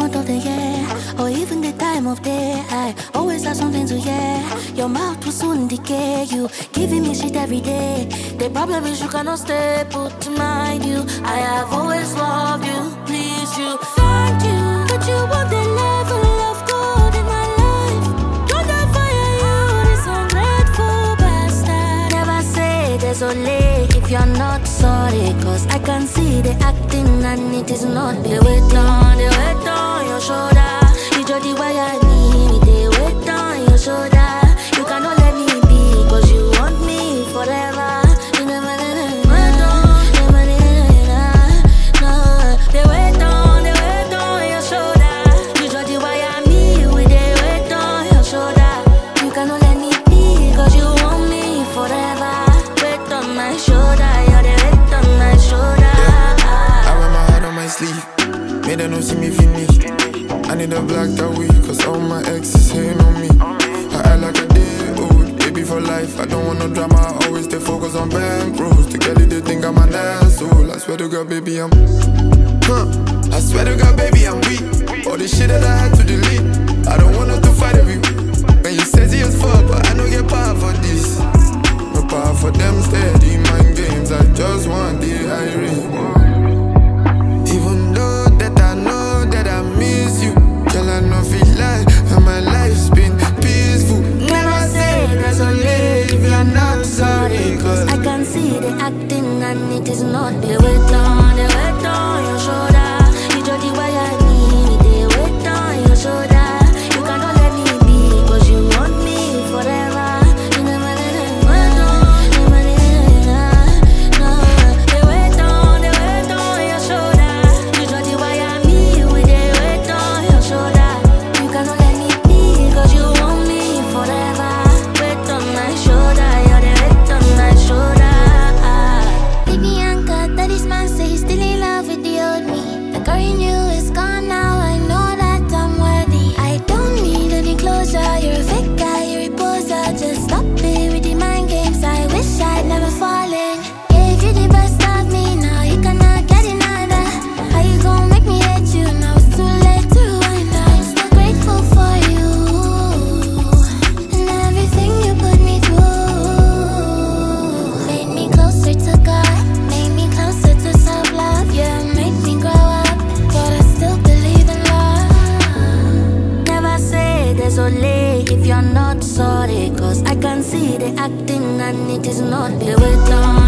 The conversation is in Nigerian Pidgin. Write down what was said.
month of the year, or even the time of day, I always have something to hear. Your mouth will soon decay. You giving me shit every day. The problem is you cannot stay put to mind you. I have always loved you, please you. Thank you, but you want the level of God in my life. Don't I fire you, this ungrateful bastard. Never say there's only if you're not sorry, cause I can see the acting and it is not the weight on your shoulder. You just the way I need the weight on your shoulder. You cannot let me be, cause you want me forever. The weight on your shoulder. You just the way I need with the weight on your shoulder. You cannot let me be, cause you want me forever. Weight on my shoulder, you're the weight on my shoulder. I wear my heart on my sleeve, made them not see me finish. I need a black that week, cause all my exes hating on me. I act like a day old, baby for life. I don't want no drama, I always stay focused on bank rolls. To get it, they think I'm an asshole. I swear to God, baby, I swear to God, baby, I'm weak. All the shit that I had to delete, I don't want us to fight every week. When you sexy as fuck, but I don't get power for this. No power for them steady mind games, I just want the irony. Even though that I know that I miss you, girl, I know feel like and my life's been peaceful. Never say there's only if you're not sorry, cause I can see the acting and it is not the weight on your shoulder. You just the way I need the weight on your shoulder. You cannot let me be, cause you want me forever. You never let it the weight on your shoulder. You just the way I need with the weight on your shoulder. You cannot let me be, cause you want me forever. Weight on my shoulder, you're the weight on my shoulder. Baby Anka, that this man say he's still in love with the old me. The girl you knew is gone now, I know that I'm worthy. I don't need any closure, you're a fake guy, you're a poser. Just stop it with the mind games, I wish I'd never fallen. Gave you the best of me, now you cannot get another. How you gon' make me hate you, now it's too late to rewind. I'm still grateful for you and everything you put me through. Made me closer to God, made me closer to self-love. Yeah, made me grow up, but I still believe in love. Never say there's only if you're not sorry, cause I can see the acting and it is not the weight on